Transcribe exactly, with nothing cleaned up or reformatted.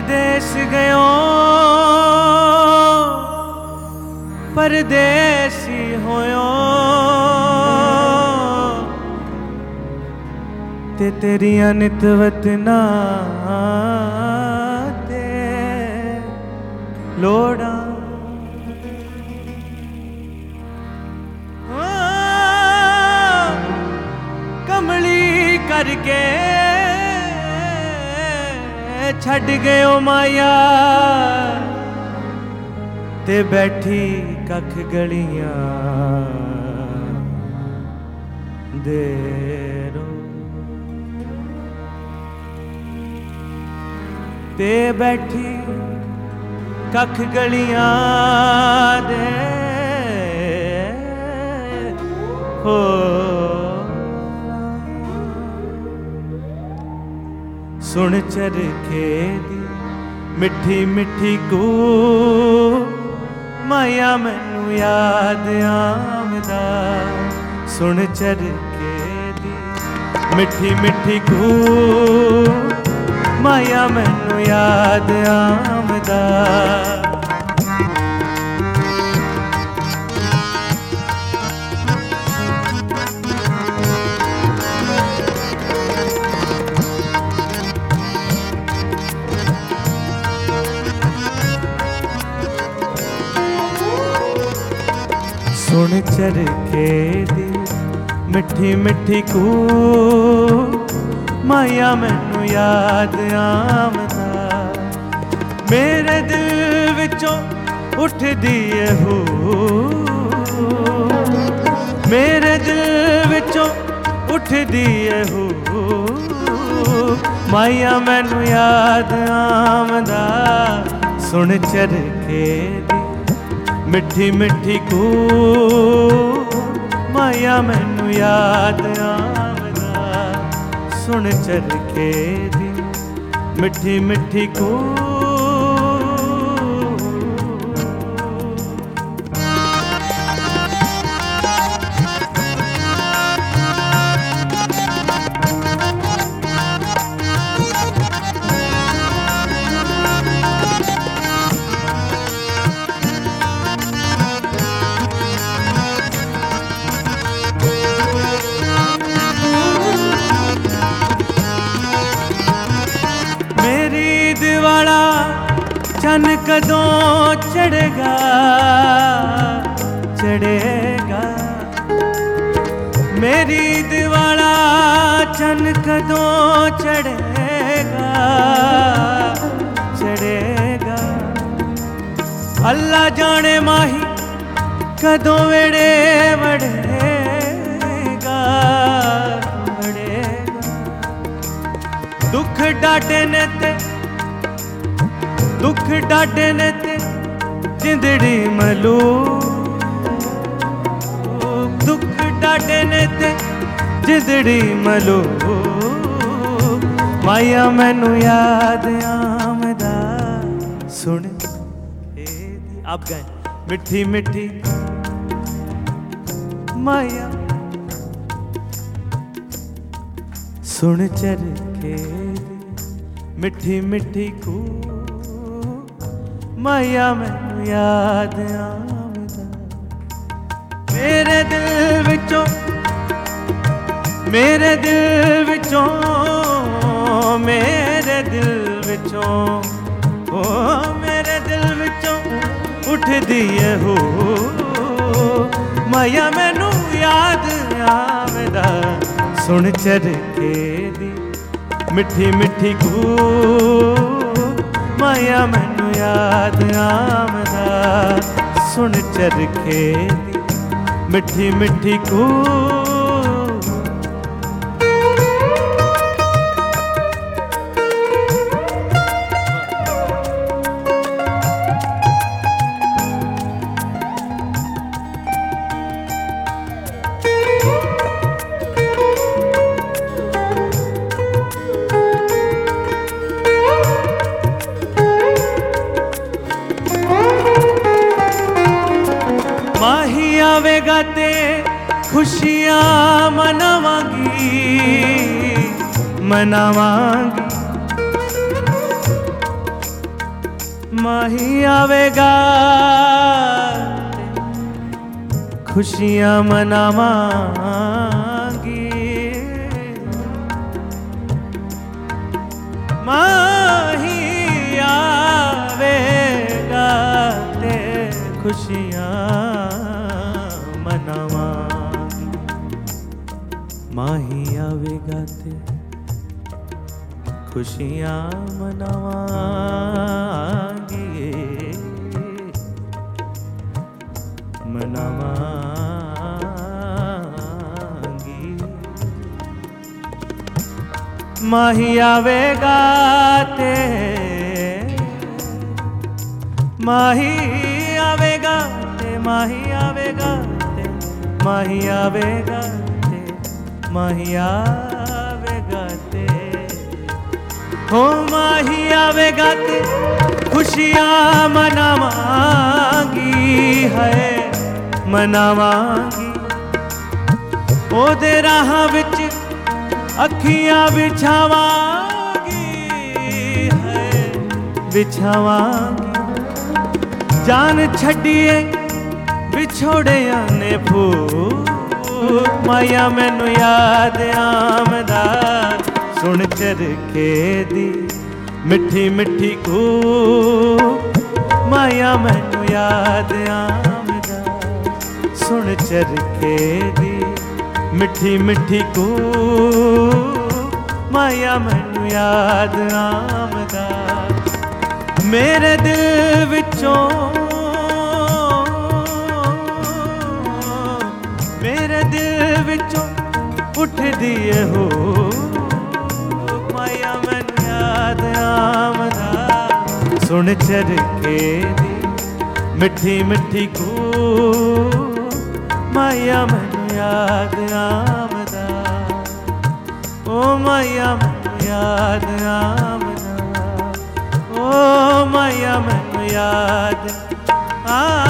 परदेस गयो परदेसी होयो ते तेरिया नितवत ना ते लोड़ा कमली करके छड़ गयो माया ते बैठी कख गलियां देरो ते बैठी कख गलियां दे हो सुन चरखे दी मिठी मिठी कू माया मैनू याद आमदा सुन चरखे दी मिठी मिठी कू माया मैनू याद आमदा सुन चरखे दी मिठी मिठी कू माया मैनू याद आमदा मेरे दिल विचों उठदी है हो मेरे दिल विचों उठदी है हो माया मैनू याद आमदा सुन चरखे दी मिठी मिठी कू माया मैनू याद आमदा सुन चरखे दी मिठी मिठी कू चन कदों चढ़ेगा चढ़ेगा मेरी दिवाला चन कदों चढ़ेगा चढ़ेगा अल्लाह जाने माही कदों वेड़े वड़ेगा वड़ेगा दुख डाटे ने ते दुख डाटे ने ते जिंदड़ी मलू दुख डाटे ने ते जिंदड़ी मलू माया मैनू याद आमदा सुन आप गए मिठी मिठी माया सुन चरखे मिठी मिठी कू माया मैनू याद आमदा मेरे दिल विचों मेरे दिल विचों मेरे दिल विचों ओ मेरे दिल विचों उठदी है हो माया मैनू याद आमदा सुन चरखे दी मिठी मिठी कू माया मैनू याद आमदा सुन चरखे दी मिठी मिठी कू आवेगा ते खुशियाँ मनावांगी मनावांगी माही आवेगा खुशियां मनावांगी, माही आवेगा ते खुशियां मनावांगी, माही आवेगा ते खुशियां मनावांगी, मनावांगी। माही आवेगा ते माही आवेगा ते माही आवेगा ते माही आवेगा ते माही आवेगा ते हो माही आवेगा ते खुशियां मनावांगी है मनावांगी। ओदे राहां विच अखियां बिछावांगी है बिछावांगी। जान छड्डिए विछोड़िया ने फूक माया मैनू याद आमदा सुन चरखे दी मिठी मिठी कूक माया मैनू याद आमदा सुन चरखे दी मिठी मिठी कूक माया मैनू याद आमदा। मेरे दिल विचों मेरे दिल विचों उठदी हो माया मैनू याद आमदा सुन चरखे दी मिठी मिठी कूक माया मैनू याद आमदा ओ माया मैनू याद आमदा ओ माया मैनू याद आ